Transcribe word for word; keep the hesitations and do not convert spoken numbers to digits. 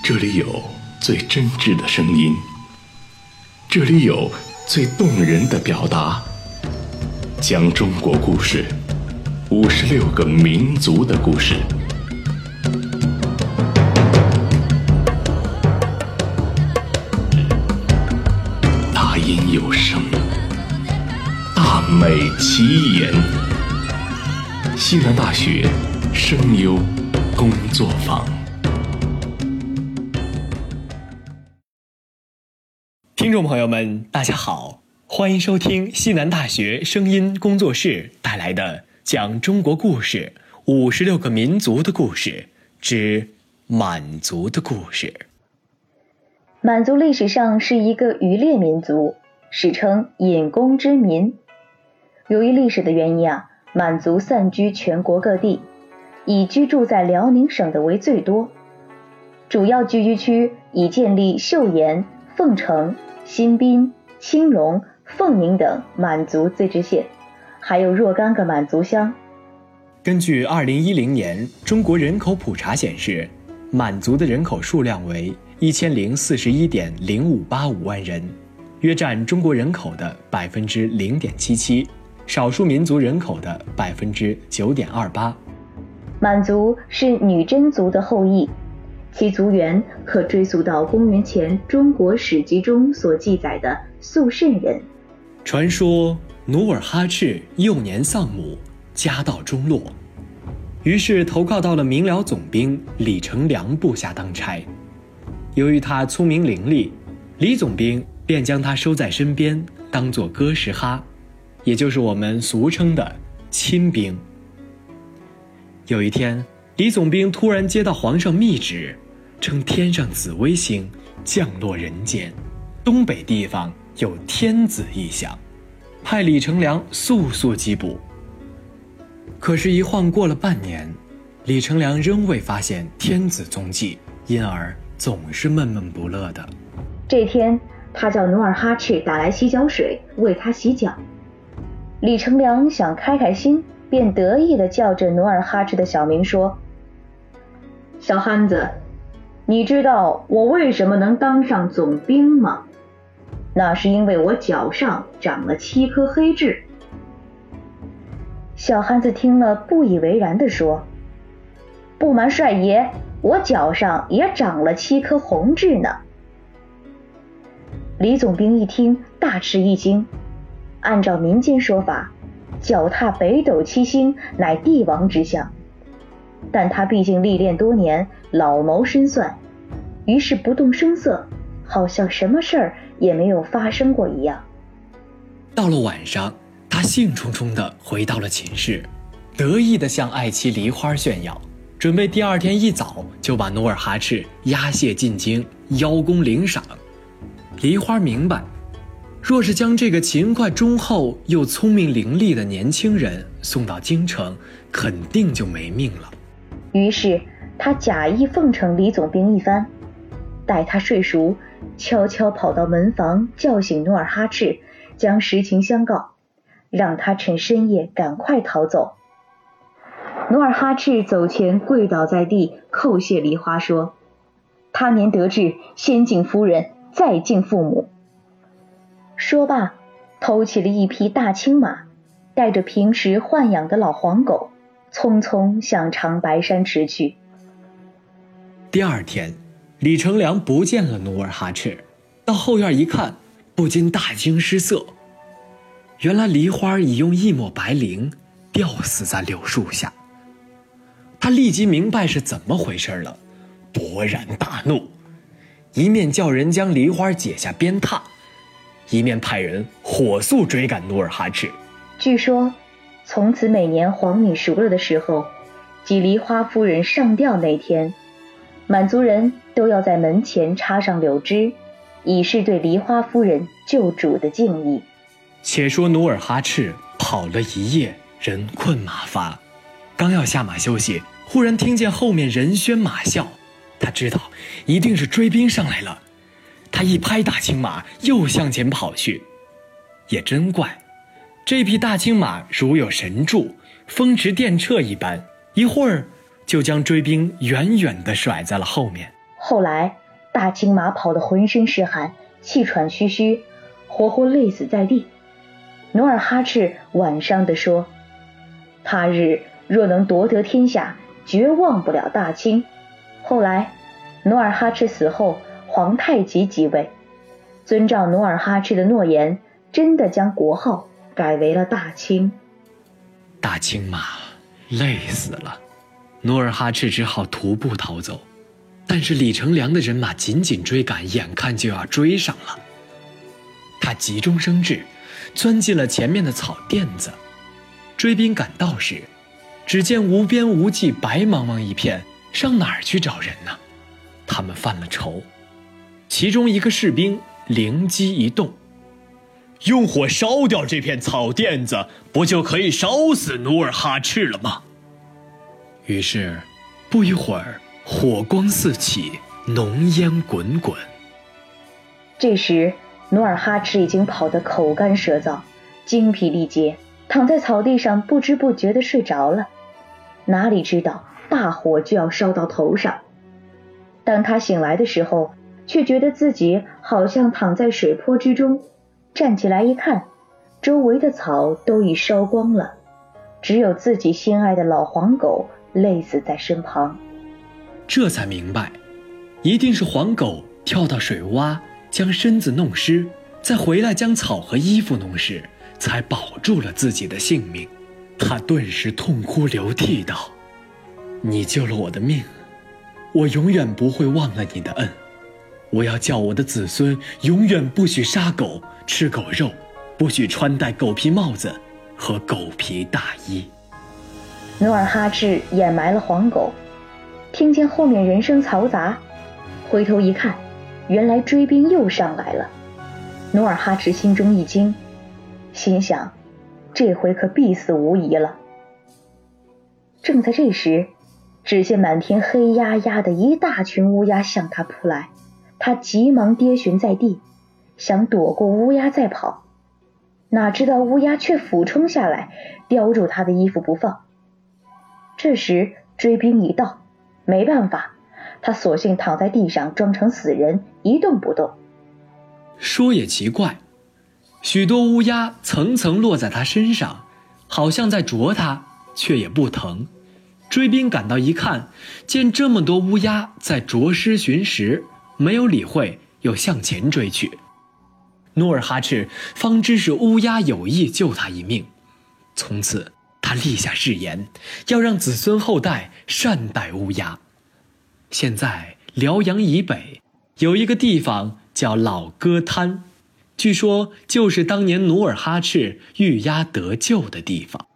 这里有最真挚的声音，这里有最动人的表达，讲中国故事，五十六个民族的故事。大音有声，大美其言。西南大学声优工作坊。 听众朋友们，大家好，欢迎收听西南大学声音工作室带来的讲中国故事五十六个民族的故事之满族的故事。 满族历史上是一个渔猎民族，史称引弓之民。由于历史的原因啊，满族散居全国各地，以居住在辽宁省的为最多。主要聚居区已建立岫岩、凤城、新宾、青荣、凤宁等满族自治县，还有若干个满族乡。 根据二零一零年中国人口普查显示，满族的人口数量为一千零四十一点零五八五万人，约占中国人口的百分之零点七七，少数民族人口的百分之九点二八。 满族是女真族的后裔，其族源可追溯到公元前中国史籍中所记载的肃慎人。 传说努尔哈赤幼年丧母，家道中落，于是投靠到了明辽总兵李成梁部下当差。由于他聪明伶俐，李总兵便将他收在身边，当作哥什哈，也就是我们俗称的亲兵。有一天，李总兵突然接到皇上密旨，称天上紫微星降落人间，东北地方有天子异象，派李成梁速速缉捕。可是，一晃过了半年，李成梁仍未发现天子踪迹，因而总是闷闷不乐的。 这天，他叫努尔哈赤打来洗脚水为他洗脚。李成梁想开开心，便得意地叫着努尔哈赤的小名说：小憨子，你知道我为什么能当上总兵吗？那是因为我脚上长了七颗黑痣。小憨子听了不以为然地说：不瞒帅爷，我脚上也长了七颗红痣呢。李总兵一听大吃一惊，按照民间说法，脚踏北斗七星乃帝王之相，但他毕竟历练多年，老谋深算，于是不动声色，好像什么事儿也没有发生过一样。 到了晚上，他兴冲冲地回到了寝室，得意地向爱妻梨花炫耀，准备第二天一早就把努尔哈赤押解进京，邀功领赏。梨花明白，若是将这个勤快忠厚又聪明伶俐的年轻人送到京城，肯定就没命了。 于是他假意奉承李总兵一番，待他睡熟，悄悄跑到门房叫醒努尔哈赤，将实情相告，让他趁深夜赶快逃走。努尔哈赤走前跪倒在地，叩谢梨花说：他年得志，先敬夫人，再敬父母。说罢，偷起了一匹大青马，带着平时豢养的老黄狗，匆匆向长白山驰去。 第二天，李成梁不见了努尔哈赤，到后院一看，不禁大惊失色。原来梨花已用一抹白绫吊死在柳树下。他立即明白是怎么回事了，勃然大怒，一面叫人将梨花解下鞭挞，一面派人火速追赶努尔哈赤。 据说从此每年黄米熟了的时候，即梨花夫人上吊那天，满族人都要在门前插上柳枝，以示对梨花夫人救主的敬意。 且说努尔哈赤跑了一夜，人困马乏，刚要下马休息，忽然听见后面人喧马啸，他知道一定是追兵上来了。他一拍大青马，又向前跑去。也真怪，这匹大青马如有神助，风驰电掣一般，一会儿就将追兵远远地甩在了后面。 后来大青马跑得浑身是汗，气喘吁吁，活活累死在地。努尔哈赤晚上地说，他日若能夺得天下，绝忘不了大清。后来努尔哈赤死后，皇太极即位，遵照努尔哈赤的诺言，真的将国号改为了大清。 大青马累死了，努尔哈赤只好徒步逃走，但是李成梁的人马紧紧追赶，眼看就要追上了。他急中生智，钻进了前面的草甸子。追兵赶到时，只见无边无际，白茫茫一片，上哪儿去找人呢？他们犯了愁。其中一个士兵灵机一动，用火烧掉这片草甸子，不就可以烧死努尔哈赤了吗？于是不一会儿，火光四起，浓烟滚滚。 这时努尔哈赤已经跑得口干舌燥，精疲力竭，躺在草地上不知不觉地睡着了。哪里知道大火就要烧到头上。当他醒来的时候，却觉得自己好像躺在水泊之中，站起来一看，周围的草都已烧光了，只有自己心爱的老黄狗累死在身旁。 这才明白，一定是黄狗跳到水洼，将身子弄湿，再回来将草和衣服弄湿，才保住了自己的性命。他顿时痛哭流涕道，你救了我的命，我永远不会忘了你的恩。我要叫我的子孙永远不许杀狗，吃狗肉，不许穿戴狗皮帽子和狗皮大衣。 努尔哈赤掩埋了黄狗，听见后面人声嘈杂，回头一看，原来追兵又上来了。努尔哈赤心中一惊，心想这回可必死无疑了。正在这时，只见满天黑压压的一大群乌鸦向他扑来，他急忙跌寻在地，想躲过乌鸦再跑，哪知道乌鸦却俯冲下来，叼住他的衣服不放。这时追兵已到，没办法，他索性躺在地上装成死人，一动不动。 说也奇怪，许多乌鸦层层落在他身上，好像在啄他，却也不疼。追兵赶到一看，见这么多乌鸦在啄尸寻食，没有理会，又向前追去。努尔哈赤方知是乌鸦有意救他一命，从此他立下誓言，要让子孙后代善待乌鸦。现在辽阳以北有一个地方叫老歌滩，据说就是当年努尔哈赤遇鸦得救的地方。